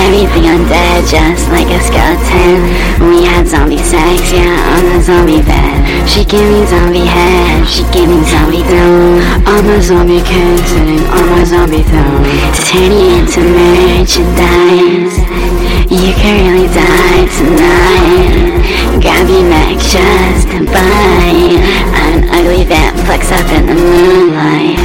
everything undead, just like a skeleton. We had zombie sex, yeah, on the zombie bed. She gave me zombie head, she gave me zombie throne. On my zombie kid, sitting on my zombie throne. To turn you into merchandise, you can really die tonight. Grab your neck just to buy an ugly vamp flex up in the moonlight.